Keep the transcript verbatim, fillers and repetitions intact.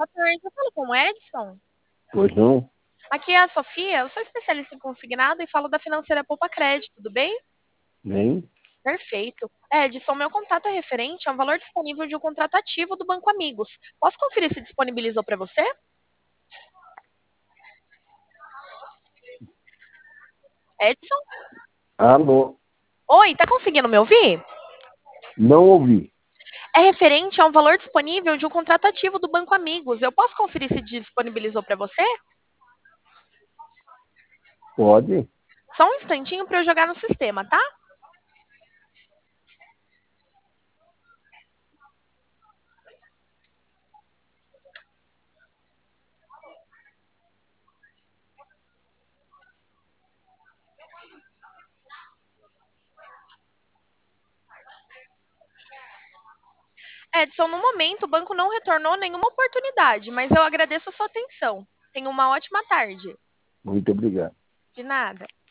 tarde, eu falo com o Edson. Pois não? Aqui é a Sofia, eu sou especialista em consignado e falo da financeira Poupa Crédito, tudo bem? Nem? Perfeito. Edson, meu contato é referente a um valor disponível de um contrato ativo do Banco Amigos. Posso conferir se disponibilizou para você? Edson? Alô? Oi, tá conseguindo me ouvir? Não ouvi. É referente a um valor disponível de um contrato ativo do Banco Amigos. Eu posso conferir se disponibilizou para você? Pode? Só um instantinho para eu jogar no sistema, tá? Edson, no momento, o banco não retornou nenhuma oportunidade, mas eu agradeço a sua atenção. Tenha uma ótima tarde. Muito obrigado. De nada.